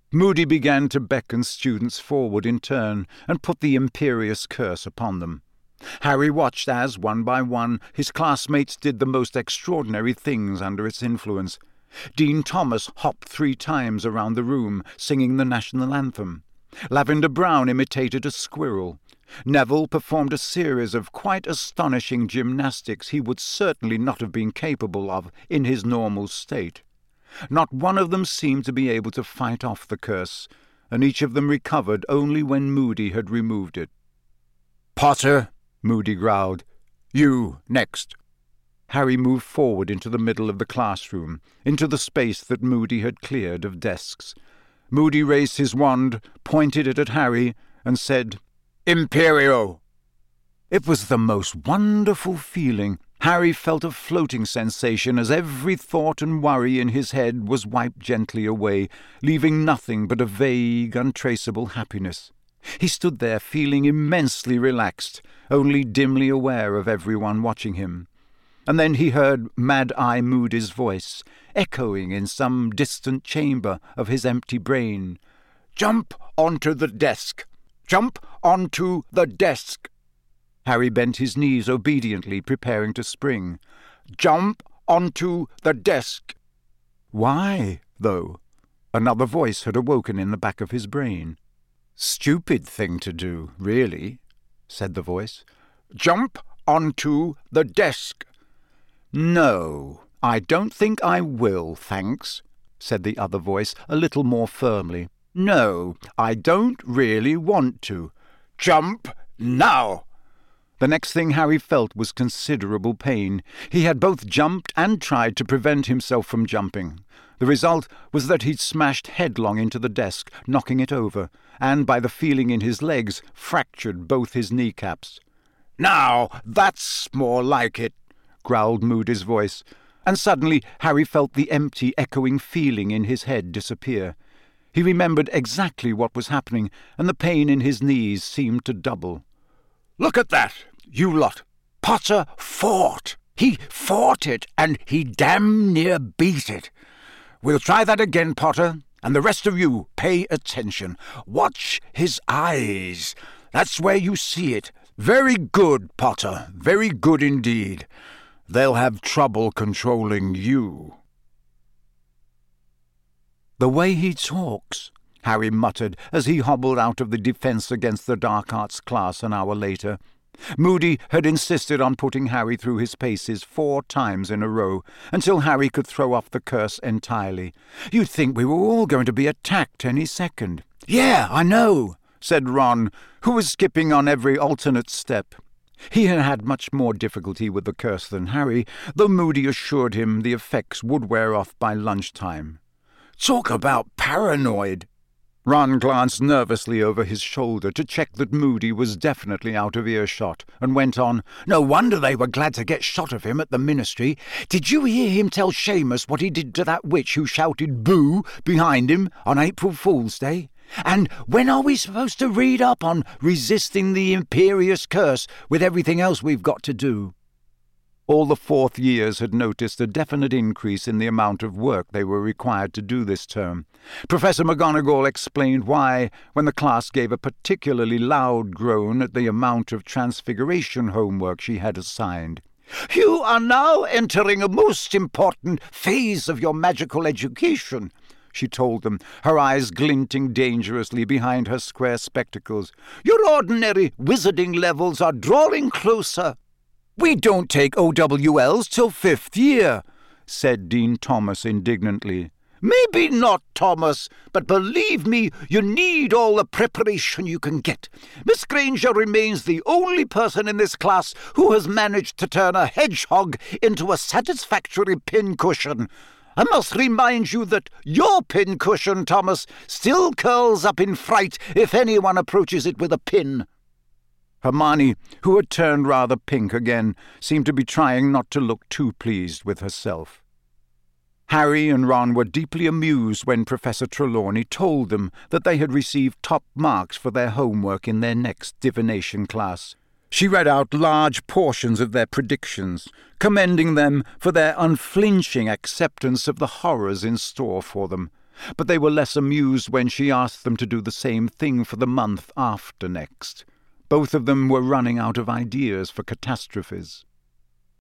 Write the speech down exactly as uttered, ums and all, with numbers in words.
Moody began to beckon students forward in turn and put the imperious curse upon them. Harry watched as, one by one, his classmates did the most extraordinary things under its influence. Dean Thomas hopped three times around the room, singing the national anthem. Lavender Brown imitated a squirrel. Neville performed a series of quite astonishing gymnastics he would certainly not have been capable of in his normal state. Not one of them seemed to be able to fight off the curse, and each of them recovered only when Moody had removed it. "Potter," Moody growled. "You, next." Harry moved forward into the middle of the classroom, into the space that Moody had cleared of desks. Moody raised his wand, pointed it at Harry, and said, "Imperio!" It was the most wonderful feeling. Harry felt a floating sensation as every thought and worry in his head was wiped gently away, leaving nothing but a vague, untraceable happiness. He stood there feeling immensely relaxed, only dimly aware of everyone watching him. And then he heard Mad-Eye Moody's voice, echoing in some distant chamber of his empty brain. "Jump onto the desk! Jump onto the desk!" Harry bent his knees obediently, preparing to spring. "Jump onto the desk!" Why, though? Another voice had awoken in the back of his brain. "Stupid thing to do, really," said the voice. "Jump onto the desk!" "No, I don't think I will, thanks," said the other voice, a little more firmly. "No, I don't really want to. Jump now!" The next thing Harry felt was considerable pain. He had both jumped and tried to prevent himself from jumping. The result was that he'd smashed headlong into the desk, knocking it over, and, by the feeling in his legs, fractured both his kneecaps. "Now, that's more like it," growled Moody's voice, and suddenly Harry felt the empty, echoing feeling in his head disappear. He remembered exactly what was happening, and the pain in his knees seemed to double. "Look at that, you lot! Potter fought! He fought it, and he damn near beat it. We'll try that again, Potter, and the rest of you, pay attention. Watch his eyes. That's where you see it. Very good, Potter, very good indeed. They'll have trouble controlling you." "The way he talks," Harry muttered as he hobbled out of the Defence Against the Dark Arts class an hour later. Moody had insisted on putting Harry through his paces four times in a row, until Harry could throw off the curse entirely. "You'd think we were all going to be attacked any second." "Yeah, I know," said Ron, who was skipping on every alternate step. He had had much more difficulty with the curse than Harry, though Moody assured him the effects would wear off by lunchtime. "Talk about paranoid!" Ron glanced nervously over his shoulder to check that Moody was definitely out of earshot, and went on, "No wonder they were glad to get shot of him at the Ministry. Did you hear him tell Seamus what he did to that witch who shouted boo behind him on April Fool's Day? And when are we supposed to read up on resisting the imperious curse with everything else we've got to do?" All the fourth years had noticed a definite increase in the amount of work they were required to do this term. Professor McGonagall explained why, when the class gave a particularly loud groan at the amount of transfiguration homework she had assigned. "You are now entering a most important phase of your magical education," she told them, her eyes glinting dangerously behind her square spectacles. "Your ordinary wizarding levels are drawing closer." "We don't take O W Ls till fifth year," said Dean Thomas indignantly. "Maybe not, Thomas, but believe me, you need all the preparation you can get. Miss Granger remains the only person in this class who has managed to turn a hedgehog into a satisfactory pincushion. I must remind you that your pincushion, Thomas, still curls up in fright if anyone approaches it with a pin." Hermione, who had turned rather pink again, seemed to be trying not to look too pleased with herself. Harry and Ron were deeply amused when Professor Trelawney told them that they had received top marks for their homework in their next divination class. She read out large portions of their predictions, commending them for their unflinching acceptance of the horrors in store for them. but they were less amused when she asked them to do the same thing for the month after next. Both of them were running out of ideas for catastrophes.